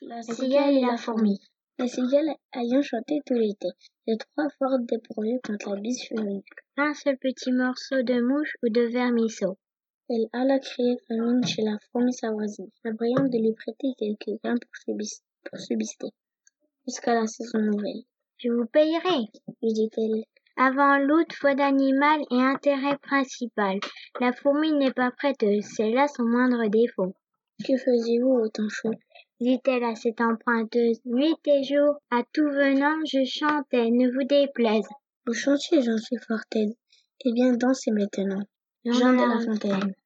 La cigale et la fourmi. La cigale ayant chanté tout l'été, les trois fort dépourvues contre la bise fut venue. Un seul petit morceau de mouche ou de vermisseau. Elle alla crier famine chez la fourmi sa voisine, la priant de lui prêter quelques grains pour subsister, jusqu'à la saison nouvelle. Je vous payerai, lui dit-elle. Avant l'août, foi d'animal et intérêt principal. La fourmi n'est pas prête, c'est là son moindre défaut. Que faisiez-vous au temps chaud? Dit-elle à cette emprunteuse. Nuit et jour, à tout venant, je chantais, ne vous déplaise. Vous chantiez, j'en suis fort aise. Eh bien, dansez maintenant. Jean de La Fontaine.